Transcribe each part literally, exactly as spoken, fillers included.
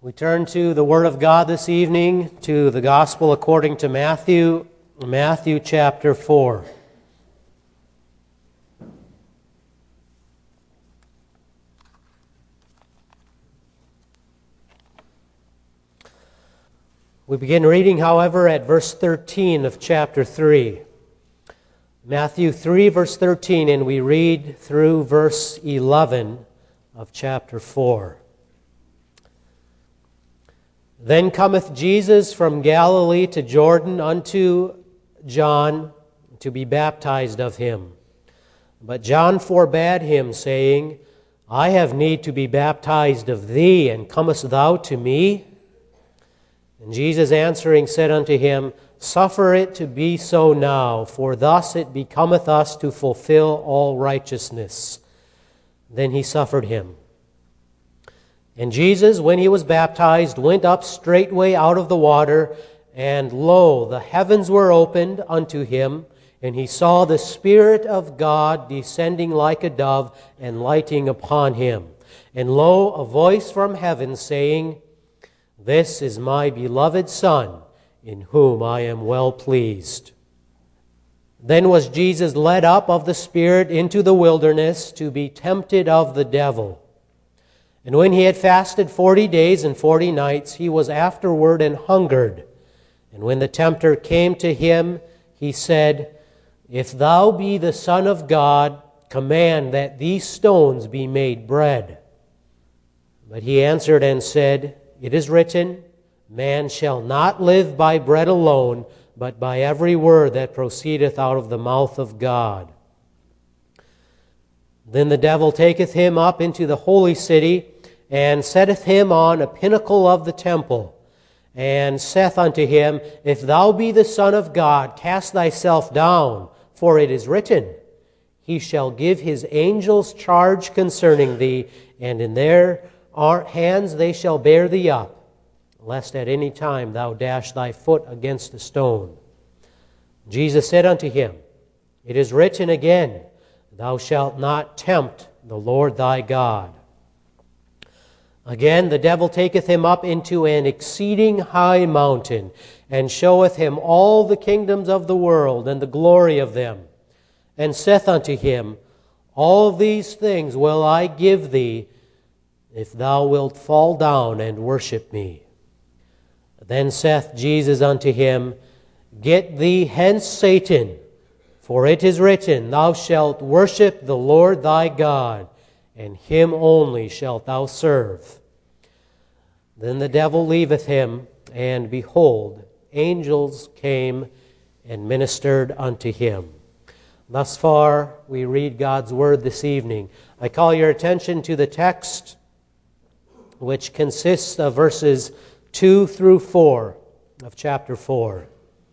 We turn to the Word of God this evening, to the Gospel according to Matthew, Matthew chapter four. We begin reading, however, at verse thirteen of chapter three. Matthew three, verse thirteen, and we read through verse eleven of chapter four. Then cometh Jesus from Galilee to Jordan unto John to be baptized of him. But John forbade him, saying, I have need to be baptized of thee, and comest thou to me? And Jesus answering said unto him, Suffer it to be so now, for thus it becometh us to fulfill all righteousness. Then he suffered him. And Jesus, when he was baptized, went up straightway out of the water, and lo, the heavens were opened unto him, and he saw the Spirit of God descending like a dove and lighting upon him. And lo, a voice from heaven saying, This is my beloved Son, in whom I am well pleased. Then was Jesus led up of the Spirit into the wilderness to be tempted of the devil. And when he had fasted forty days and forty nights, he was afterward and hungered. And when the tempter came to him, he said, If thou be the Son of God, command that these stones be made bread. But he answered and said, It is written, Man shall not live by bread alone, but by every word that proceedeth out of the mouth of God. Then the devil taketh him up into the holy city, and setteth him on a pinnacle of the temple, and saith unto him, If thou be the Son of God, cast thyself down, for it is written, He shall give his angels charge concerning thee, and in their hands they shall bear thee up, lest at any time thou dash thy foot against a stone. Jesus said unto him, It is written again, Thou shalt not tempt the Lord thy God. Again, the devil taketh him up into an exceeding high mountain, and showeth him all the kingdoms of the world, and the glory of them, and saith unto him, All these things will I give thee, if thou wilt fall down and worship me. Then saith Jesus unto him, Get thee hence, Satan, for it is written, Thou shalt worship the Lord thy God, and him only shalt thou serve. Then the devil leaveth him, and behold, angels came and ministered unto him. Thus far, we read God's Word this evening. I call your attention to the text, which consists of verses two through four of chapter four.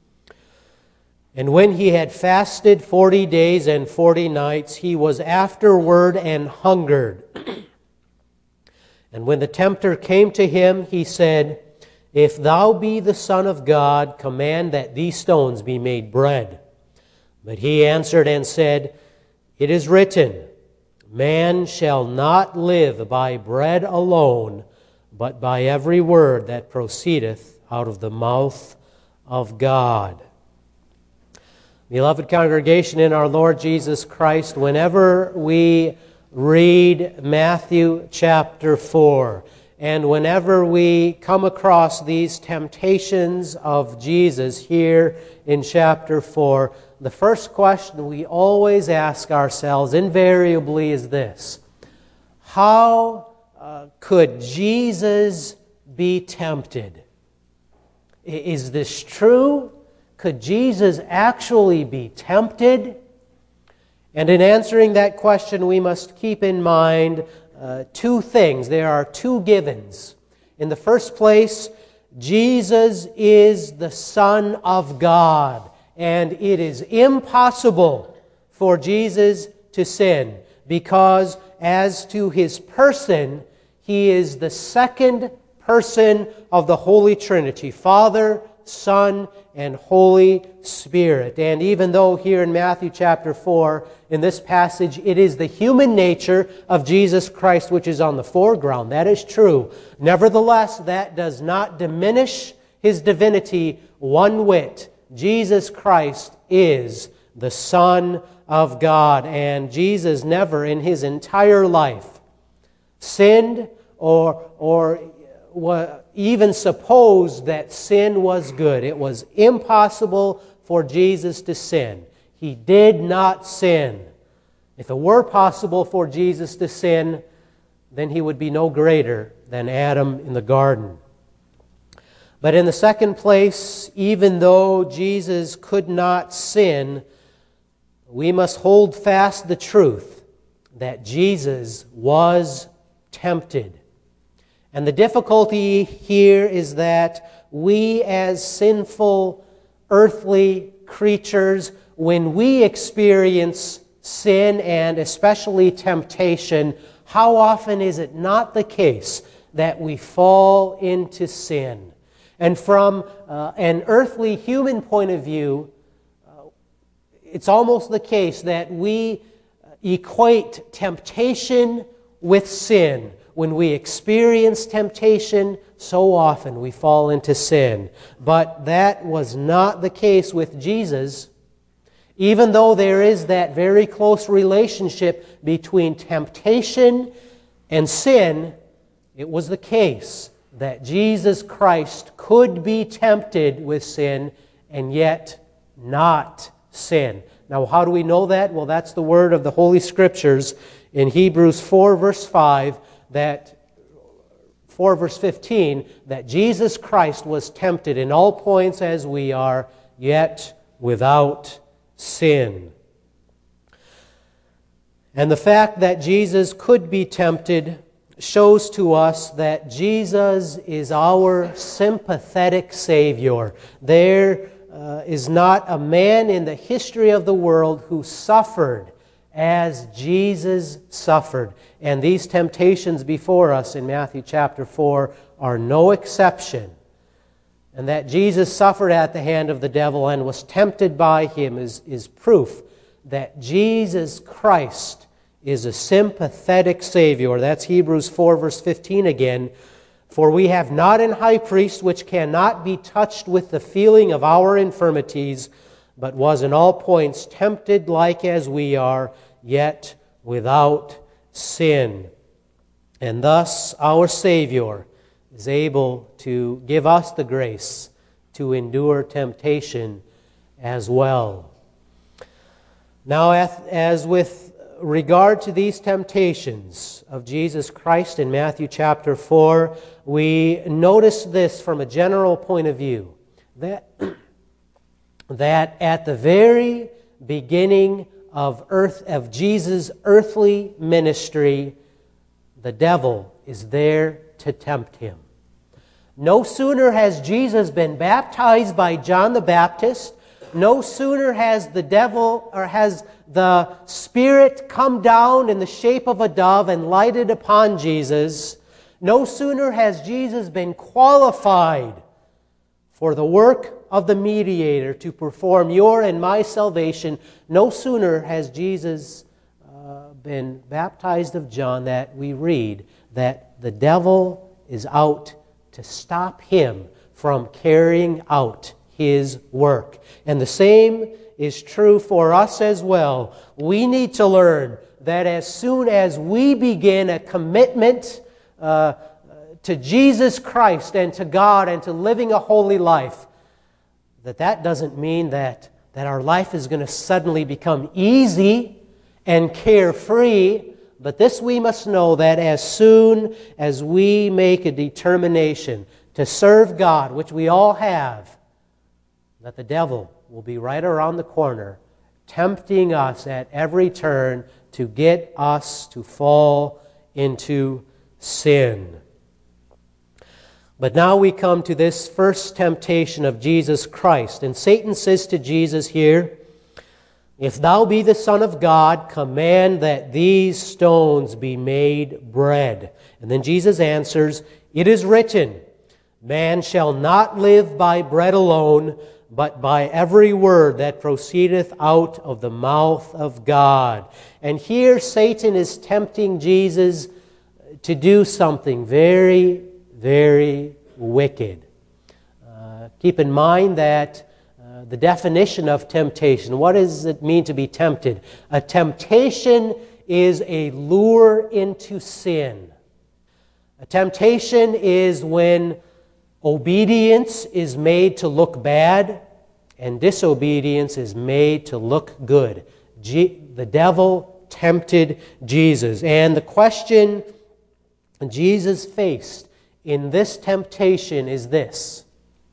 And when he had fasted forty days and forty nights, he was afterward and hungered. And when the tempter came to him, he said, If thou be the Son of God, command that these stones be made bread. But he answered and said, It is written, Man shall not live by bread alone, but by every word that proceedeth out of the mouth of God. Beloved congregation in our Lord Jesus Christ, whenever we read Matthew chapter four, and whenever we come across these temptations of Jesus here in chapter four, the first question we always ask ourselves invariably is this: How uh, could Jesus be tempted? Is this true? Could Jesus actually be tempted? And in answering that question, we must keep in mind uh, two things. There are two givens. In the first place, Jesus is the Son of God, and it is impossible for Jesus to sin, because as to his person, he is the second person of the Holy Trinity, Father, Son, and Holy Spirit. And even though here in Matthew chapter four, in this passage, it is the human nature of Jesus Christ which is on the foreground, that is true. Nevertheless, that does not diminish His divinity one whit. Jesus Christ is the Son of God, and Jesus never in His entire life sinned or, or even supposed that sin was good. It was impossible for Jesus to sin. He did not sin. If it were possible for Jesus to sin, then He would be no greater than Adam in the garden. But in the second place, even though Jesus could not sin, we must hold fast the truth that Jesus was tempted. And the difficulty here is that we as sinful earthly creatures, when we experience sin and especially temptation, how often is it not the case that we fall into sin? And from uh, an earthly human point of view, uh, it's almost the case that we equate temptation with sin. When we experience temptation, so often we fall into sin. But that was not the case with Jesus. Even though there is that very close relationship between temptation and sin, it was the case that Jesus Christ could be tempted with sin and yet not sin. Now, how do we know that? Well, that's the word of the Holy Scriptures in Hebrews four, verse five, that four, verse fifteen, that Jesus Christ was tempted in all points as we are, yet without sin. And the fact that Jesus could be tempted shows to us that Jesus is our sympathetic Savior. There uh, is not a man in the history of the world who suffered as Jesus suffered. And these temptations before us in Matthew chapter four are no exception. And that Jesus suffered at the hand of the devil and was tempted by him is, is proof that Jesus Christ is a sympathetic Savior. That's Hebrews four, verse fifteen again. For we have not an high priest which cannot be touched with the feeling of our infirmities, but was in all points tempted like as we are, yet without sin. And thus our Savior is able to give us the grace to endure temptation as well. Now, as with regard to these temptations of Jesus Christ in Matthew chapter four, we notice this from a general point of view, that, that at the very beginning of earth of Jesus' earthly ministry, the devil is there to tempt him. No sooner has Jesus been baptized by John the Baptist, no sooner has the devil or has the Spirit come down in the shape of a dove and lighted upon Jesus, no sooner has Jesus been qualified for the work of the mediator to perform your and my salvation, no sooner has Jesus uh, been baptized of John that we read that the devil is out to stop him from carrying out his work. And the same is true for us as well. We need to learn that as soon as we begin a commitment uh, to Jesus Christ and to God and to living a holy life, that that doesn't mean that, that our life is going to suddenly become easy and carefree. But this we must know, that as soon as we make a determination to serve God, which we all have, that the devil will be right around the corner, tempting us at every turn to get us to fall into sin. But now we come to this first temptation of Jesus Christ. And Satan says to Jesus here, "If thou be the Son of God, command that these stones be made bread." And then Jesus answers, "It is written, Man shall not live by bread alone, but by every word that proceedeth out of the mouth of God. And here Satan is tempting Jesus to do something very, very wicked. Uh, keep in mind that uh, the definition of temptation, what does it mean to be tempted? A temptation is a lure into sin. A temptation is when obedience is made to look bad and disobedience is made to look good. Je- the devil tempted Jesus. And the question Jesus faced in this temptation is this: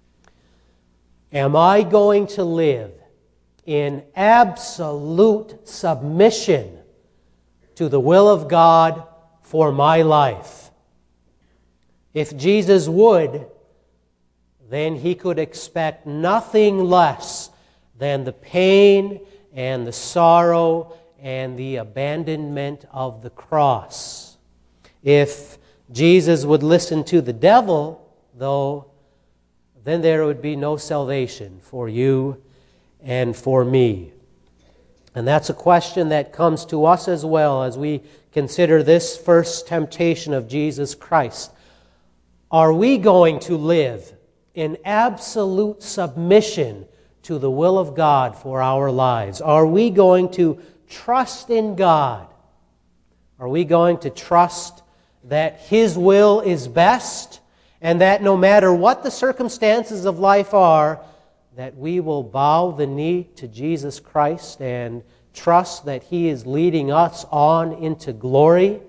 am I going to live in absolute submission to the will of God for my life? If Jesus would, then he could expect nothing less than the pain and the sorrow and the abandonment of the cross. If Jesus would listen to the devil, though, then there would be no salvation for you and for me. And that's a question that comes to us as well as we consider this first temptation of Jesus Christ. Are we going to live in absolute submission to the will of God for our lives? Are we going to trust in God? Are we going to trust that His will is best and that no matter what the circumstances of life are, that we will bow the knee to Jesus Christ and trust that He is leading us on into glory?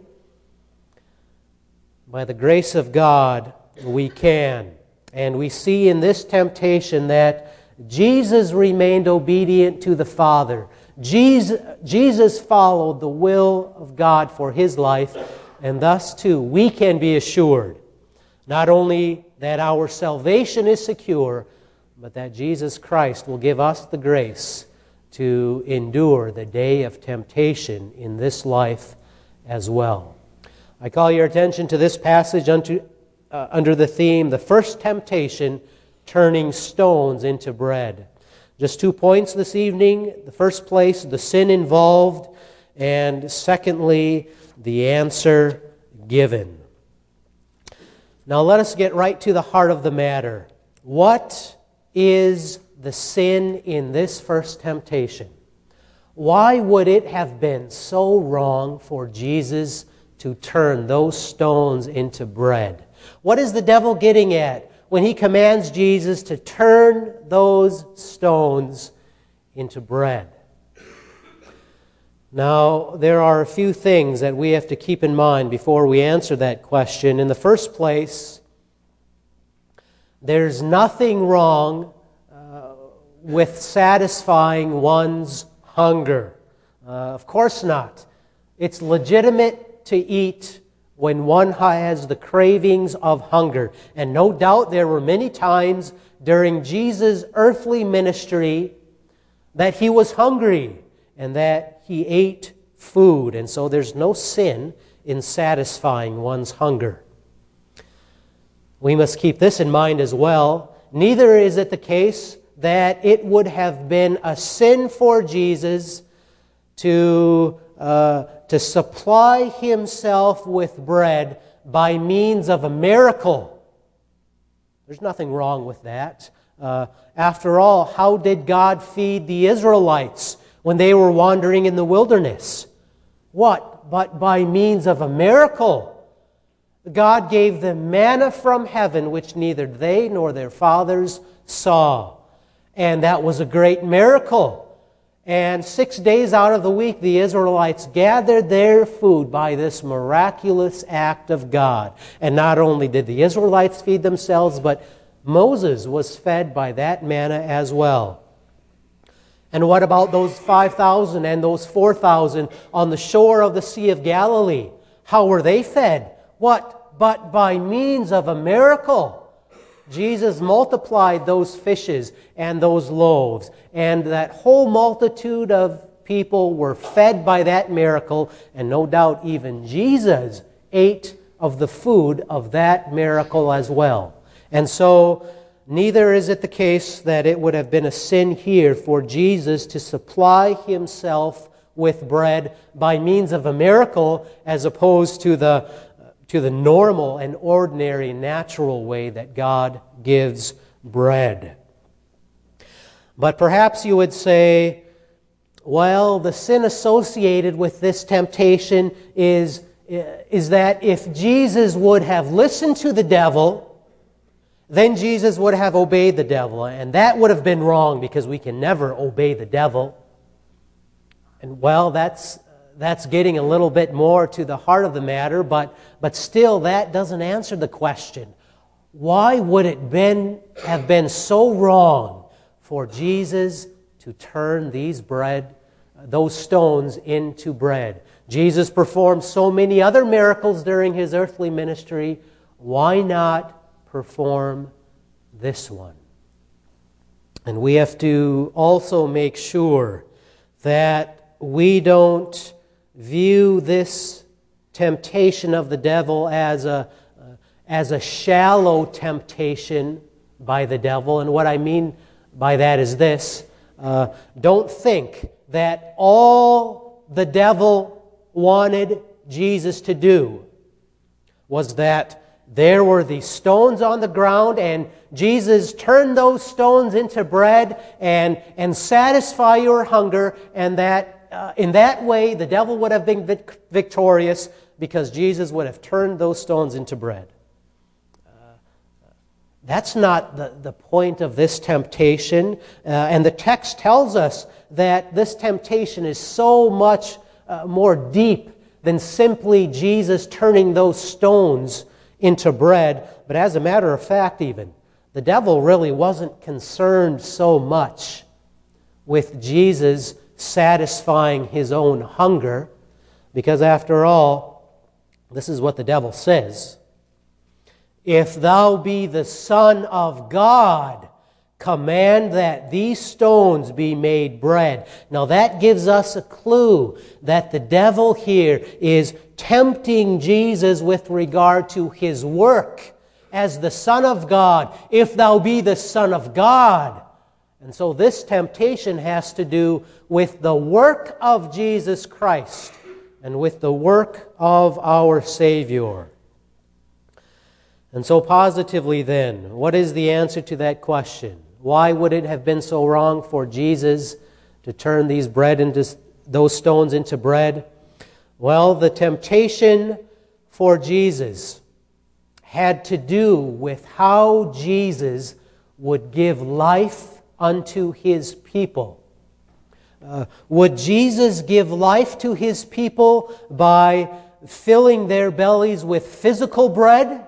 By the grace of God, we can. And we see in this temptation that Jesus remained obedient to the Father. Jesus, Jesus followed the will of God for His life, and thus too we can be assured not only that our salvation is secure, but that Jesus Christ will give us the grace to endure the day of temptation in this life as well. I call your attention to this passage unto Uh, under the theme, the first temptation, turning stones into bread. Just two points this evening. The first place, the sin involved, and secondly, the answer given. Now let us get right to the heart of the matter. What is the sin in this first temptation? Why would it have been so wrong for Jesus to turn those stones into bread? What is the devil getting at when he commands Jesus to turn those stones into bread? Now, there are a few things that we have to keep in mind before we answer that question. In the first place, there's nothing wrong uh, with satisfying one's hunger. Uh, of course not. It's legitimate to eat when one has the cravings of hunger. And no doubt there were many times during Jesus' earthly ministry that He was hungry and that He ate food. And so there's no sin in satisfying one's hunger. We must keep this in mind as well. Neither is it the case that it would have been a sin for Jesus to uh, to supply Himself with bread by means of a miracle. There's nothing wrong with that. Uh, after all, how did God feed the Israelites when they were wandering in the wilderness? What? But by means of a miracle. God gave them manna from heaven, which neither they nor their fathers saw. And that was a great miracle. And six days out of the week, the Israelites gathered their food by this miraculous act of God. And not only did the Israelites feed themselves, but Moses was fed by that manna as well. And what about those five thousand and those four thousand on the shore of the Sea of Galilee? How were they fed? What? But by means of a miracle. Jesus multiplied those fishes and those loaves, and that whole multitude of people were fed by that miracle, and no doubt even Jesus ate of the food of that miracle as well. And so, neither is it the case that it would have been a sin here for Jesus to supply himself with bread by means of a miracle as opposed to the, to the normal and ordinary natural way that God gives bread. But perhaps you would say, well, the sin associated with this temptation is, is that if Jesus would have listened to the devil, then Jesus would have obeyed the devil. And that would have been wrong because we can never obey the devil. And well, that's, that's getting a little bit more to the heart of the matter, but, but still that doesn't answer the question. Why would it been, have been so wrong for Jesus to turn these bread, those stones into bread? Jesus performed so many other miracles during his earthly ministry. Why not perform this one? And we have to also make sure that we don't view this temptation of the devil as a, uh, as a shallow temptation by the devil. And what I mean by that is this. Uh, don't think that all the devil wanted Jesus to do was that there were these stones on the ground, and Jesus turned those stones into bread and, and satisfy your hunger, and that uh, in that way the devil would have been vic- victorious because Jesus would have turned those stones into bread. Uh, that's not the, the point of this temptation, uh, and the text tells us that this temptation is so much uh, more deep than simply Jesus turning those stones into bread. But as a matter of fact, even, the devil really wasn't concerned so much with Jesus satisfying his own hunger, because after all, this is what the devil says. If thou be the Son of God, command that these stones be made bread. Now that gives us a clue that the devil here is tempting Jesus with regard to his work as the Son of God. If thou be the Son of God. And so this temptation has to do with the work of Jesus Christ and with the work of our Savior. And so positively then, what is the answer to that question? Why would it have been so wrong for Jesus to turn these bread into those stones into bread? Well, the temptation for Jesus had to do with how Jesus would give life unto his people. Uh, would Jesus give life to his people by filling their bellies with physical bread?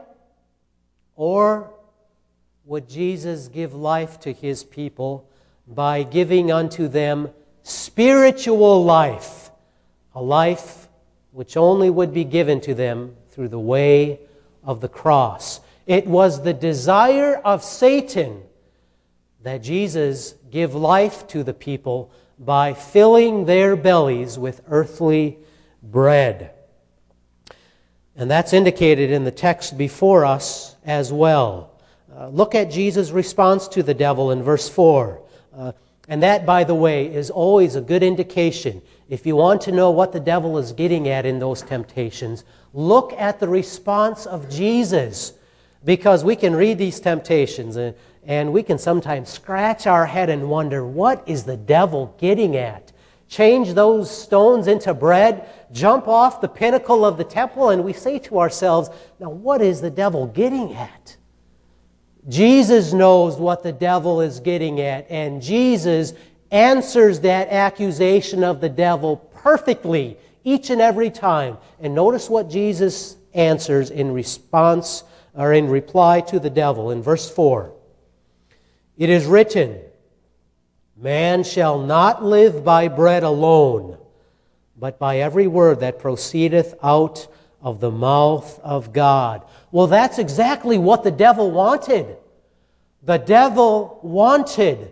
Or would Jesus give life to his people by giving unto them spiritual life, a life which only would be given to them through the way of the cross? It was the desire of Satan that Jesus give life to the people by filling their bellies with earthly bread. And that's indicated in the text before us as well. Uh, look at Jesus' response to the devil in verse four. Uh, and that, by the way, is always a good indication. If you want to know what the devil is getting at in those temptations, look at the response of Jesus. Because we can read these temptations and, and we can sometimes scratch our head and wonder, what is the devil getting at? Change those stones into bread, jump off the pinnacle of the temple, and we say to ourselves, now what is the devil getting at? Jesus knows what the devil is getting at, and Jesus answers that accusation of the devil perfectly each and every time. And notice what Jesus answers in response or in reply to the devil in verse four. It is written, man shall not live by bread alone, but by every word that proceedeth out of the mouth of God. Well, that's exactly what the devil wanted. The devil wanted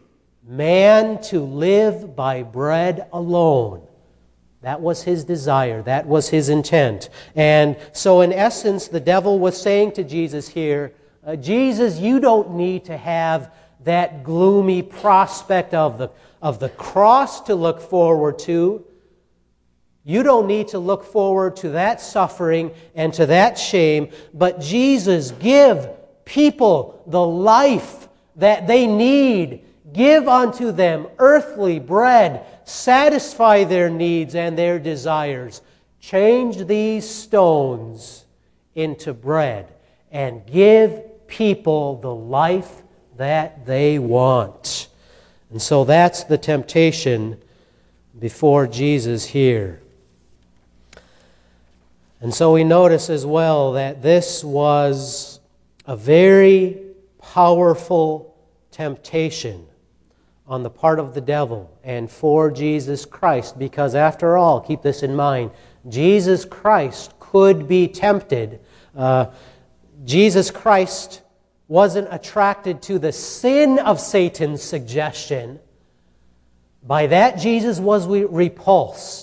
man to live by bread alone. That was his desire. That was his intent. And so in essence, the devil was saying to Jesus here, Uh, Jesus, you don't need to have that gloomy prospect of the, of the cross to look forward to. You don't need to look forward to that suffering and to that shame, but Jesus, give people the life that they need. Give unto them earthly bread. Satisfy their needs and their desires. Change these stones into bread and give people the life that they want. And so that's the temptation before Jesus here. And so we notice as well that this was a very powerful temptation on the part of the devil and for Jesus Christ, because after all, keep this in mind, Jesus Christ could be tempted. Uh, Jesus Christ wasn't attracted to the sin of Satan's suggestion. By that, Jesus was repulsed.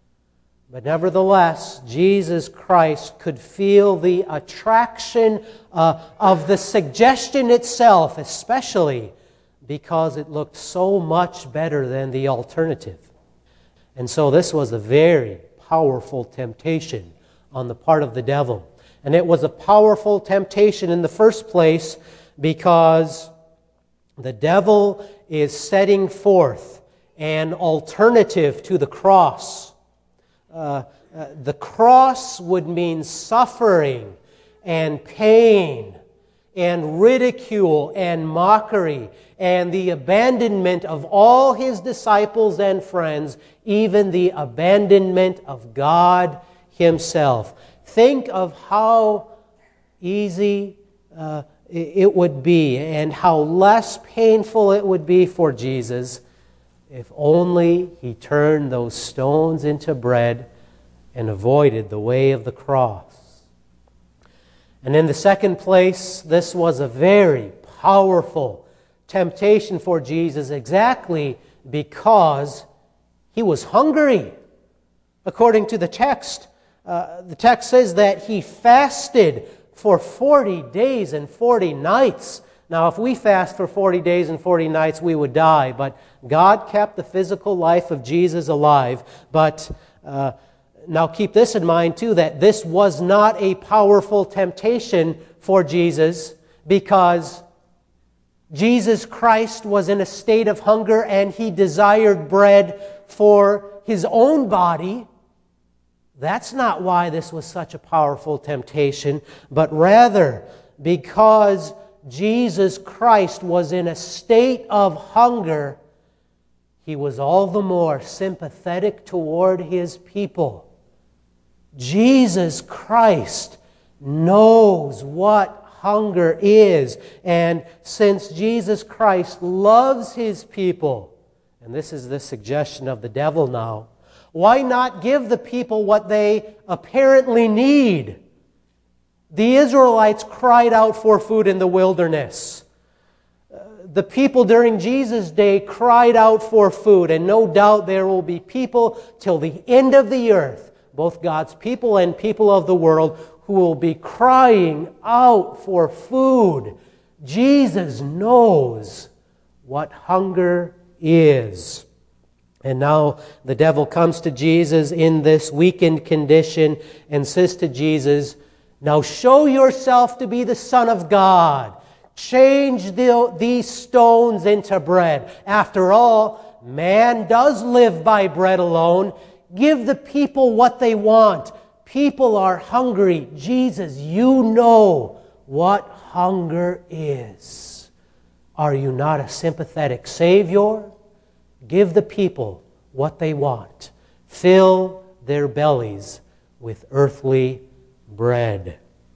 But nevertheless, Jesus Christ could feel the attraction uh, of the suggestion itself, especially because it looked so much better than the alternative. And so this was a very powerful temptation on the part of the devil. And it was a powerful temptation in the first place because the devil is setting forth an alternative to the cross. Uh, uh, the cross would mean suffering and pain and ridicule and mockery and the abandonment of all his disciples and friends, even the abandonment of God Himself. Think of how easy uh, it would be and how less painful it would be for Jesus if only He turned those stones into bread and avoided the way of the cross. And in the second place, this was a very powerful temptation for Jesus exactly because He was hungry. According to the text, uh, the text says that He fasted for forty days and forty nights. Now, if we fast for forty days and forty nights, we would die. But God kept the physical life of Jesus alive. But uh, now keep this in mind, too, that this was not a powerful temptation for Jesus because Jesus Christ was in a state of hunger and He desired bread for His own body. That's not why this was such a powerful temptation, but rather because Jesus Christ was in a state of hunger, He was all the more sympathetic toward His people. Jesus Christ knows what hunger is. And since Jesus Christ loves His people, and this is the suggestion of the devil now, why not give the people what they apparently need? The Israelites cried out for food in the wilderness. The people during Jesus' day cried out for food, and no doubt there will be people till the end of the earth, both God's people and people of the world, who will be crying out for food. Jesus knows what hunger is. And now the devil comes to Jesus in this weakened condition and says to Jesus, "Now show yourself to be the Son of God. Change the, these stones into bread. After all, man does live by bread alone. Give the people what they want. People are hungry. Jesus, you know what hunger is. Are you not a sympathetic Savior? Give the people what they want. Fill their bellies with earthly bread."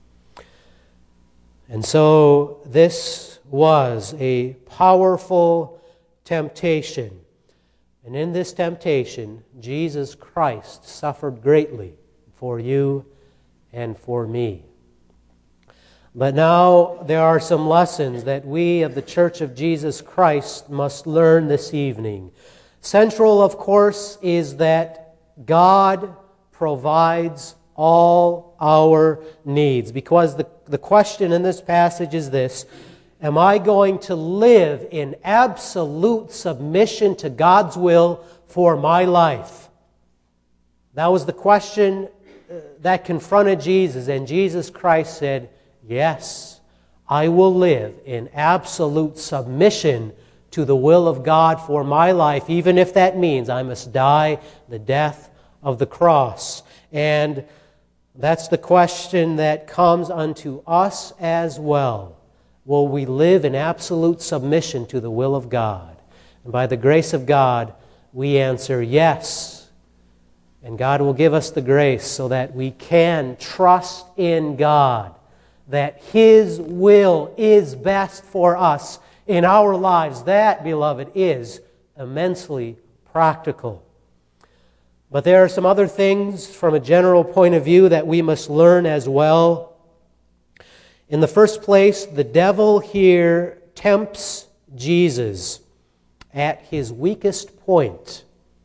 And so this was a powerful temptation. And in this temptation, Jesus Christ suffered greatly for you and for me. But now there are some lessons that we of the Church of Jesus Christ must learn this evening. Central, of course, is that God provides all our needs. Because the, the question in this passage is this: am I going to live in absolute submission to God's will for my life? That was the question that confronted Jesus, and Jesus Christ said, yes, I will live in absolute submission to the will of God for my life, even if that means I must die the death of the cross. And that's the question that comes unto us as well. Will we live in absolute submission to the will of God? And by the grace of God, we answer yes. And God will give us the grace so that we can trust in God, that His will is best for us in our lives. That, beloved, is immensely practical. But there are some other things from a general point of view that we must learn as well. In the first place, the devil here tempts Jesus at his weakest point.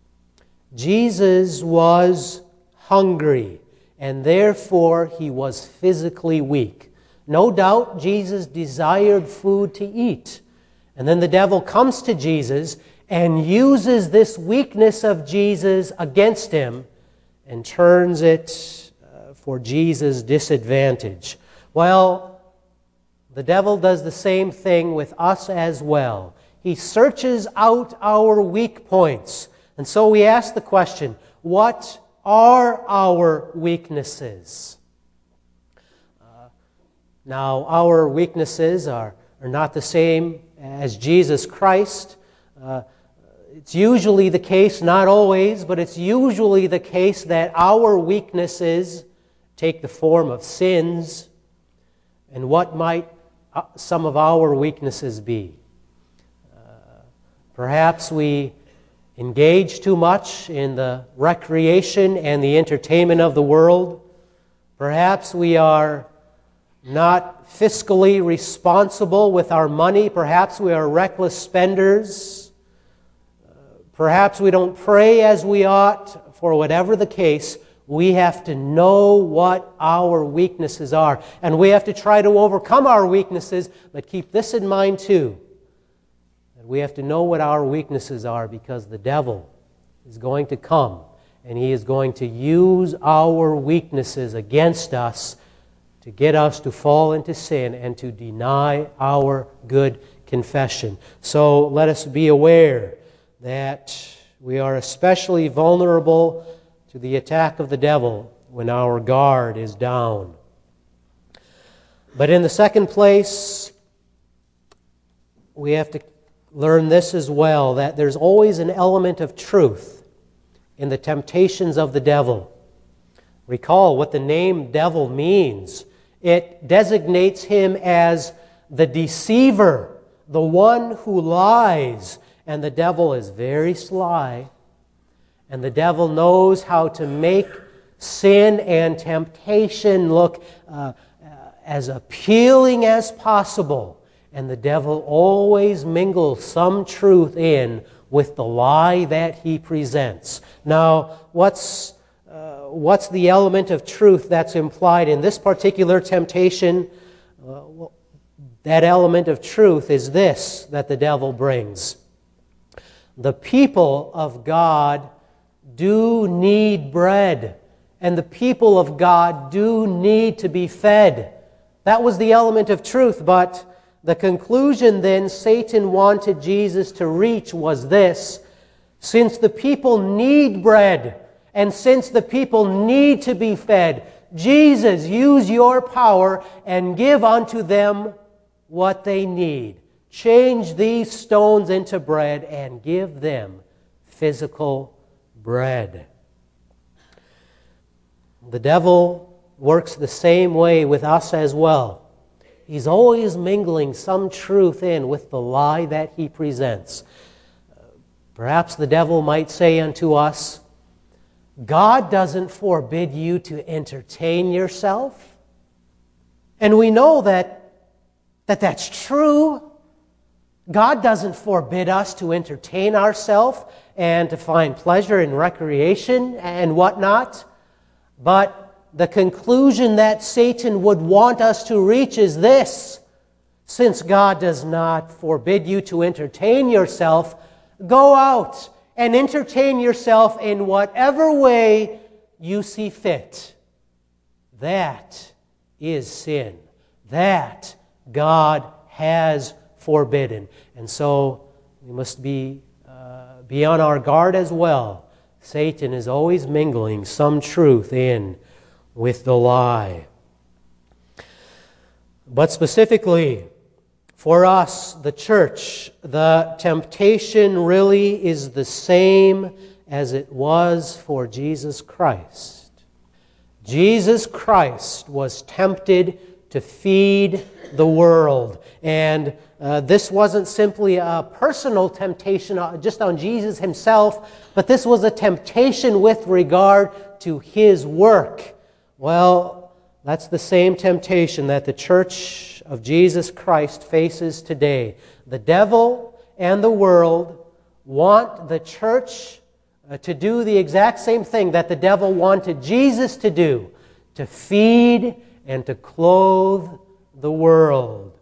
Jesus was hungry, and therefore he was physically weak. No doubt Jesus desired food to eat. And then the devil comes to Jesus and uses this weakness of Jesus against him and turns it uh, for Jesus' disadvantage. Well, the devil does the same thing with us as well. He searches out our weak points. And so we ask the question, what are our weaknesses? Uh, now, our weaknesses are, are not the same as Jesus Christ. Uh, it's usually the case, not always, but it's usually the case that our weaknesses take the form of sins. And what might uh, some of our weaknesses be? Uh, perhaps we engage too much in the recreation and the entertainment of the world. Perhaps we are not fiscally responsible with our money. Perhaps we are reckless spenders. Uh, perhaps we don't pray as we ought. For whatever the case, we have to know what our weaknesses are. And we have to try to overcome our weaknesses, but keep this in mind too. We have to know what our weaknesses are, because the devil is going to come and he is going to use our weaknesses against us to get us to fall into sin and to deny our good confession. So let us be aware that we are especially vulnerable to the attack of the devil when our guard is down. But in the second place, we have to learn this as well, that there's always an element of truth in the temptations of the devil. Recall what the name devil means. It designates him as the deceiver, the one who lies. And the devil is very sly. And the devil knows how to make sin and temptation look uh, uh, as appealing as possible. And the devil always mingles some truth in with the lie that he presents. Now, what's uh, what's the element of truth that's implied in this particular temptation? Uh, well, that element of truth is this that the devil brings. The people of God do need bread, and the people of God do need to be fed. That was the element of truth, but the conclusion then Satan wanted Jesus to reach was this: since the people need bread, and since the people need to be fed, Jesus, use your power and give unto them what they need. Change these stones into bread and give them physical bread. The devil works the same way with us as well. He's always mingling some truth in with the lie that he presents. Perhaps the devil might say unto us, God doesn't forbid you to entertain yourself. And we know that, that that's true. God doesn't forbid us to entertain ourselves and to find pleasure in recreation and whatnot. But the conclusion that Satan would want us to reach is this: since God does not forbid you to entertain yourself, go out and entertain yourself in whatever way you see fit. That is sin. That God has forbidden. And so we must be, uh, be on our guard as well. Satan is always mingling some truth in with the lie. But specifically, for us, the church, the temptation really is the same as it was for Jesus Christ. Jesus Christ was tempted to feed the world. And uh, this wasn't simply a personal temptation just on Jesus himself, but this was a temptation with regard to his work. Well, that's the same temptation that the church of Jesus Christ faces today. The devil and the world want the church uh, to do the exact same thing that the devil wanted Jesus to do, to feed and to clothe the world.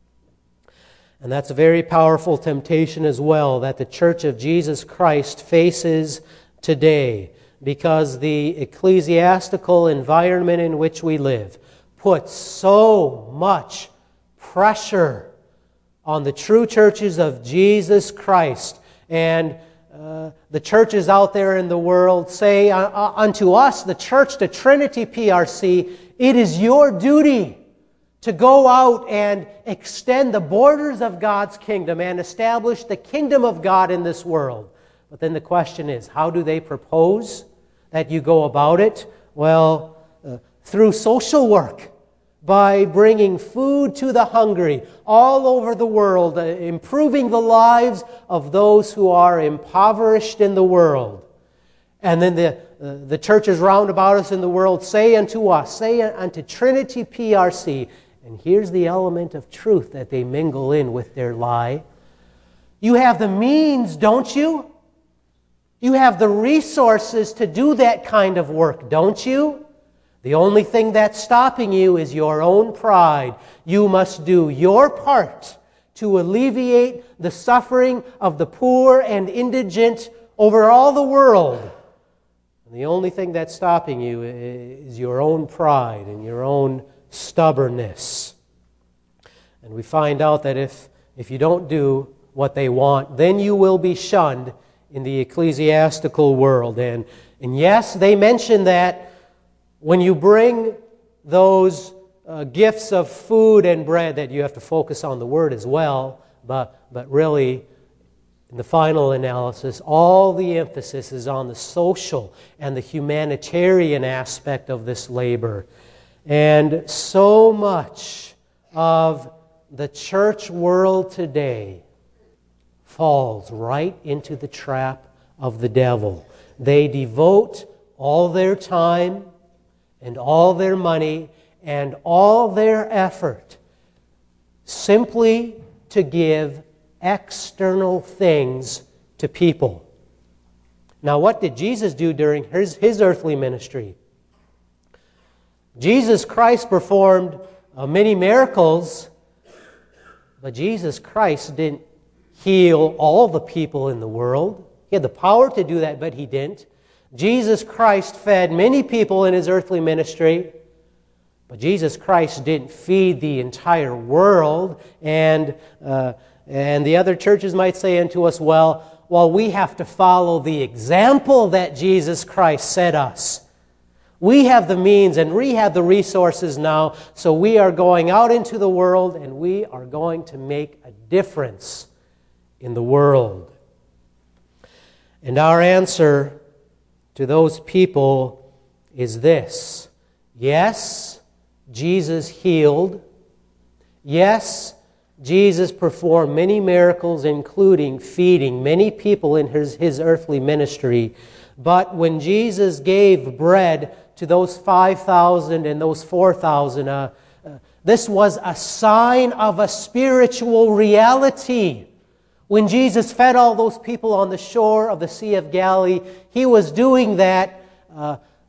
And that's a very powerful temptation as well that the church of Jesus Christ faces today, because the ecclesiastical environment in which we live puts so much pressure on the true churches of Jesus Christ. And uh, the churches out there in the world say uh, unto us, the church, the Trinity P R C, it is your duty to go out and extend the borders of God's kingdom and establish the kingdom of God in this world. But then the question is, how do they propose that you go about it? Well, uh, through social work, by bringing food to the hungry all over the world, uh, improving the lives of those who are impoverished in the world. And then the, uh, the churches round about us in the world say unto us, say unto Trinity P R C, and here's the element of truth that they mingle in with their lie. You have the means, don't you? You have the resources to do that kind of work, don't you? The only thing that's stopping you is your own pride. You must do your part to alleviate the suffering of the poor and indigent over all the world. And the only thing that's stopping you is your own pride and your own stubbornness. And we find out that if, if you don't do what they want, then you will be shunned in the ecclesiastical world. And, and yes, they mention that when you bring those uh, gifts of food and bread, that you have to focus on the word as well, but, but really, in the final analysis, all the emphasis is on the social and the humanitarian aspect of this labor. And so much of the church world today falls right into the trap of the devil. They devote all their time and all their money and all their effort simply to give external things to people. Now, what did Jesus do during his, his earthly ministry? Jesus Christ performed uh, many miracles, but Jesus Christ didn't heal all the people in the world. He had the power to do that, but He didn't. Jesus Christ fed many people in His earthly ministry, but Jesus Christ didn't feed the entire world. And uh, and the other churches might say unto us, well, well, we have to follow the example that Jesus Christ set us. We have the means and we have the resources now, so we are going out into the world and we are going to make a difference in the world. And our answer to those people is this: yes, Jesus healed. Yes, Jesus performed many miracles, including feeding many people in his, his earthly ministry. But when Jesus gave bread to those five thousand and those four thousand, uh, uh, this was a sign of a spiritual reality. When Jesus fed all those people on the shore of the Sea of Galilee, He was doing that uh,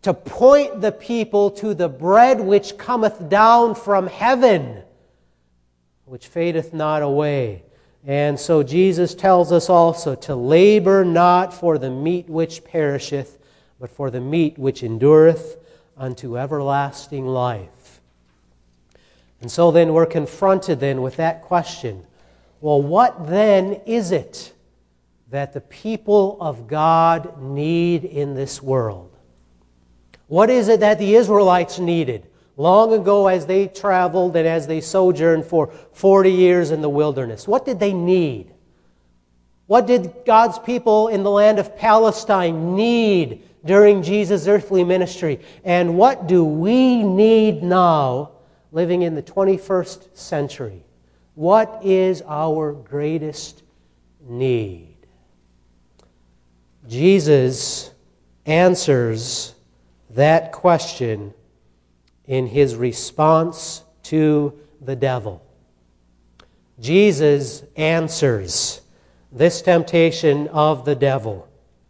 to point the people to the bread which cometh down from heaven, which fadeth not away. And so Jesus tells us also to labor not for the meat which perisheth, but for the meat which endureth unto everlasting life. And so then we're confronted then with that question. Well, what then is it that the people of God need in this world? What is it that the Israelites needed long ago as they traveled and as they sojourned for forty years in the wilderness? What did they need? What did God's people in the land of Palestine need during Jesus' earthly ministry? And what do we need now, living in the twenty-first century? What is our greatest need? Jesus answers that question in His response to the devil. Jesus answers this temptation of the devil.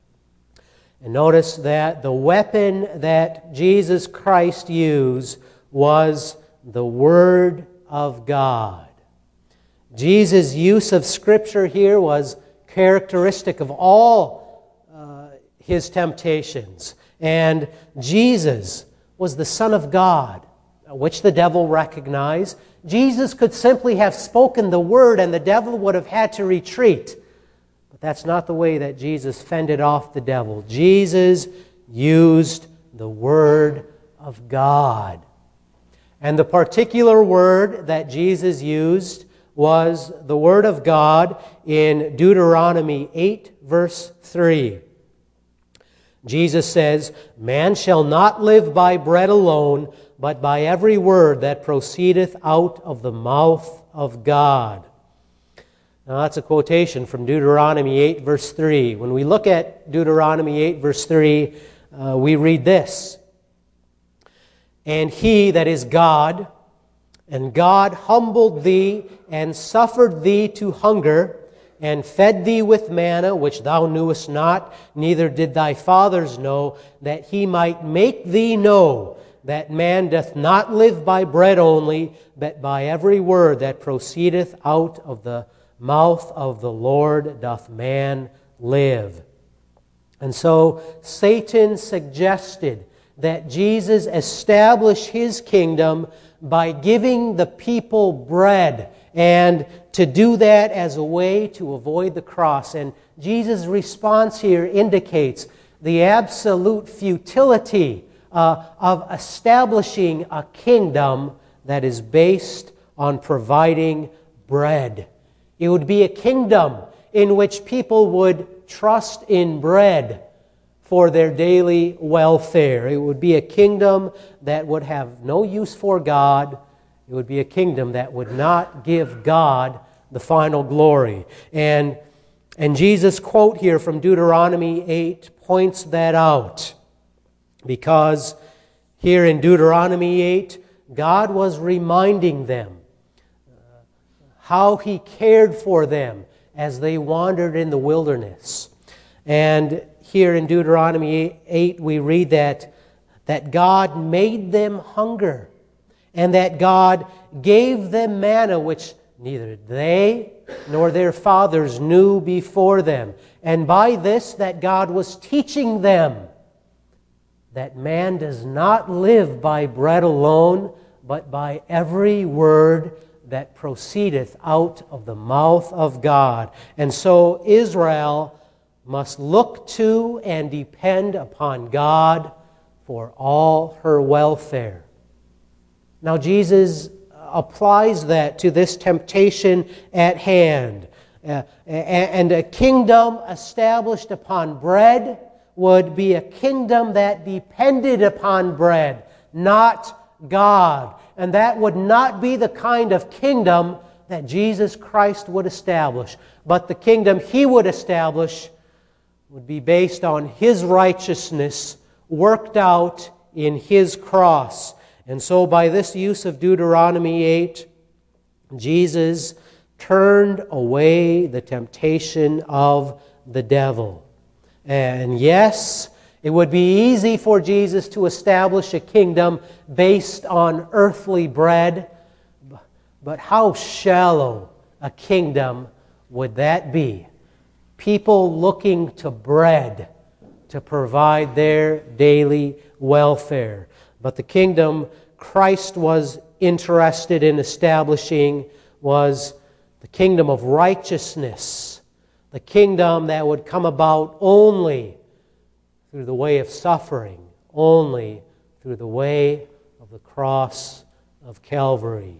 And notice that the weapon that Jesus Christ used was the Word of God. Jesus' use of Scripture here was characteristic of all uh, His temptations. And Jesus was the Son of God, which the devil recognized. Jesus could simply have spoken the word and the devil would have had to retreat. But that's not the way that Jesus fended off the devil. Jesus used the Word of God. And the particular word that Jesus used was the Word of God in Deuteronomy eight, verse three. Jesus says, "Man shall not live by bread alone, but by every word that proceedeth out of the mouth of God." Now that's a quotation from Deuteronomy eight, verse three. When we look at Deuteronomy eight, verse three, uh, we read this. "And He, that is God, and God humbled thee, and suffered thee to hunger, and fed thee with manna, which thou knewest not, neither did thy fathers know, that He might make thee know that man doth not live by bread only, but by every word that proceedeth out of the mouth of the Lord doth man live." And so Satan suggested that Jesus establish His kingdom by giving the people bread, and to do that as a way to avoid the cross. And Jesus' response here indicates the absolute futility uh, of establishing a kingdom that is based on providing bread. It would be a kingdom in which people would trust in bread for their daily welfare. It would be a kingdom that would have no use for God. It would be a kingdom that would not give God the final glory. And, and Jesus' quote here from Deuteronomy eight points that out. Because here in Deuteronomy eight, God was reminding them how He cared for them as they wandered in the wilderness. And here in Deuteronomy eight, we read that, that God made them hunger, and that God gave them manna, which neither they nor their fathers knew before them. And by this, that God was teaching them that man does not live by bread alone, but by every word that proceedeth out of the mouth of God. And so Israel must look to and depend upon God for all her welfare. Now Jesus applies that to this temptation at hand. Uh, and a kingdom established upon bread would be a kingdom that depended upon bread, not God. And that would not be the kind of kingdom that Jesus Christ would establish. But the kingdom He would establish would be based on His righteousness worked out in His cross. And so by this use of Deuteronomy eight, Jesus turned away the temptation of the devil. And yes, It would be easy for Jesus to establish a kingdom based on earthly bread, but how shallow a kingdom would that be? People looking to bread to provide their daily welfare. But the kingdom Christ was interested in establishing was the kingdom of righteousness, the kingdom that would come about only through the way of suffering, only through the way of the cross of Calvary.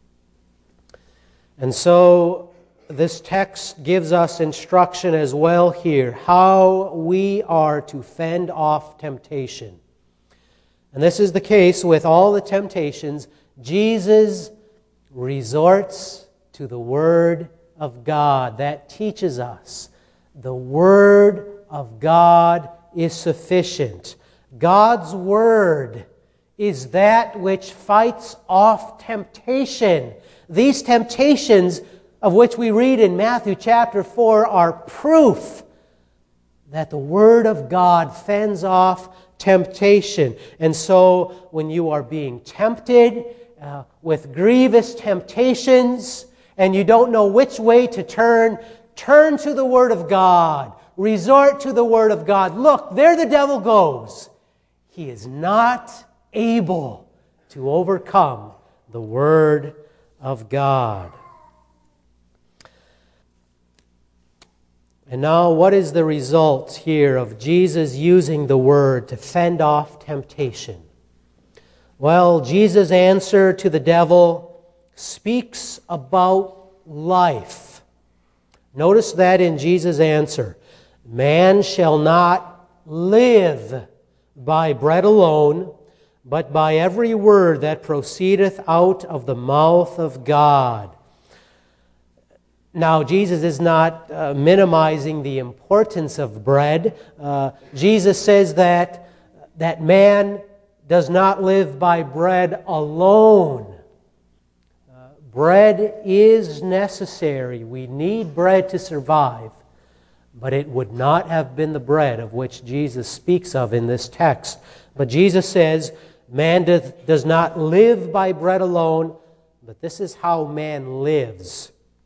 And so this text gives us instruction as well here, how we are to fend off temptation. And this is the case with all the temptations. Jesus resorts to the Word of God. That teaches us the Word of God is sufficient. God's Word is that which fights off temptation. These temptations of which we read in Matthew chapter four are proof that the Word of God fends off temptation. And so when you are being tempted uh, with grievous temptations and you don't know which way to turn, turn to the Word of God. Resort to the Word of God. Look, there the devil goes. He is not able to overcome the Word of God. And now, what is the result here of Jesus using the Word to fend off temptation? Well, Jesus' answer to the devil speaks about life. Notice that in Jesus' answer. Man shall not live by bread alone, but by every word that proceedeth out of the mouth of God. Now, Jesus is not uh, minimizing the importance of bread. Uh, Jesus says that, that man does not live by bread alone. Uh, bread is necessary. We need bread to survive. But it would not have been the bread of which Jesus speaks of in this text. But Jesus says, man doth, does not live by bread alone, but this is how man lives.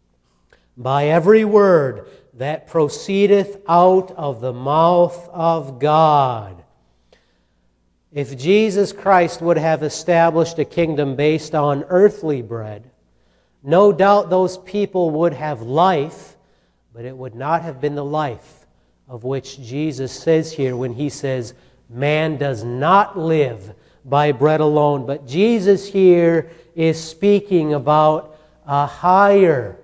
By every word that proceedeth out of the mouth of God. If Jesus Christ would have established a kingdom based on earthly bread, no doubt those people would have life, but it would not have been the life of which Jesus says here when He says, man does not live by bread alone. But Jesus here is speaking about a higher,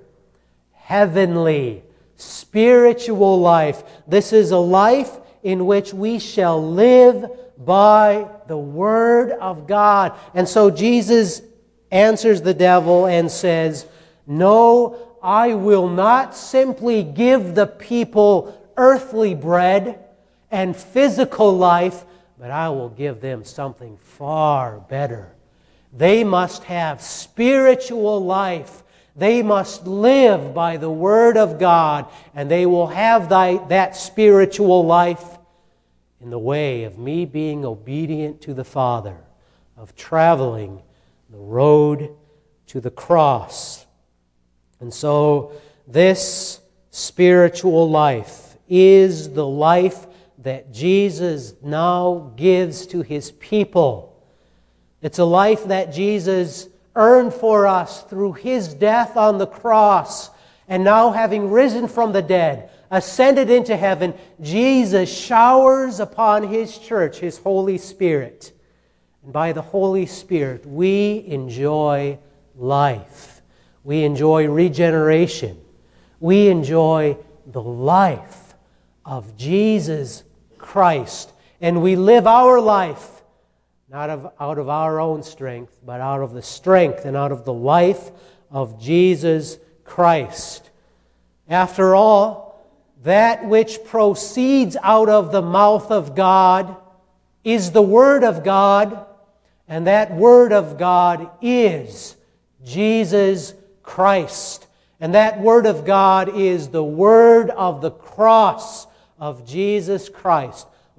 heavenly, spiritual life. This is a life in which we shall live by the Word of God. And so Jesus answers the devil and says, no, I will not simply give the people earthly bread and physical life, but I will give them something far better. They must have spiritual life. They must live by the Word of God, and they will have thy, that spiritual life in the way of me being obedient to the Father, of traveling the road to the cross. And so this spiritual life is the life that Jesus now gives to His people. It's a life that Jesus earned for us through His death on the cross. And now, having risen from the dead, ascended into heaven, Jesus showers upon His church His Holy Spirit. And by the Holy Spirit, we enjoy life. We enjoy regeneration. We enjoy the life of Jesus Christ. And we live our life not of, out of our own strength, but out of the strength and out of the life of Jesus Christ. After all, that which proceeds out of the mouth of God is the Word of God, and that Word of God is Jesus Christ. And that Word of God is the Word of the cross of Jesus Christ,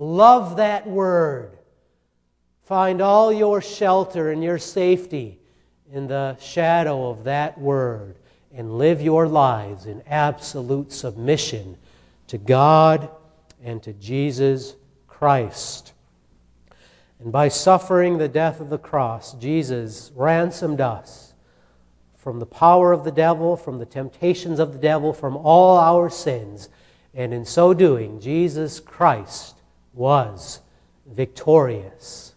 Love that Word. Find all your shelter and your safety in the shadow of that Word, and live your lives in absolute submission to God and to Jesus Christ. And by suffering the death of the cross, Jesus ransomed us from the power of the devil, from the temptations of the devil, from all our sins. And in so doing, Jesus Christ was victorious.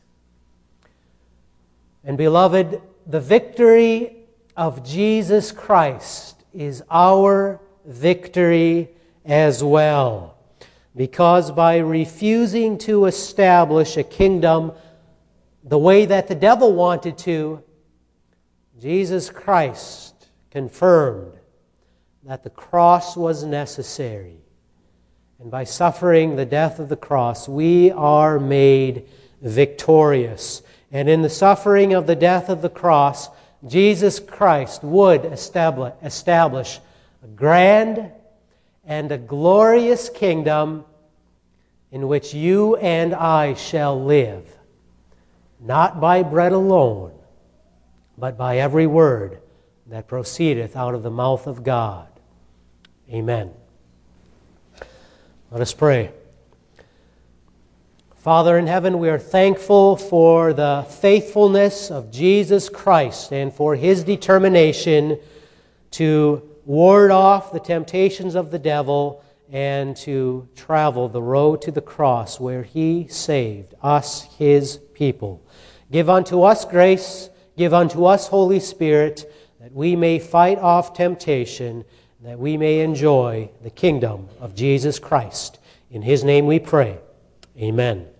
And beloved, the victory of Jesus Christ is our victory as well. Because by refusing to establish a kingdom the way that the devil wanted to, Jesus Christ confirmed that the cross was necessary. And by suffering the death of the cross, we are made victorious. And in the suffering of the death of the cross, Jesus Christ would establish, establish a grand and a glorious kingdom in which you and I shall live, not by bread alone, but by every word that proceedeth out of the mouth of God. Amen. Let us pray. Father in heaven, we are thankful for the faithfulness of Jesus Christ and for His determination to ward off the temptations of the devil and to travel the road to the cross where He saved us, His people. Give unto us grace, give unto us Holy Spirit, that we may fight off temptation, that we may enjoy the kingdom of Jesus Christ. In His name we pray. Amen.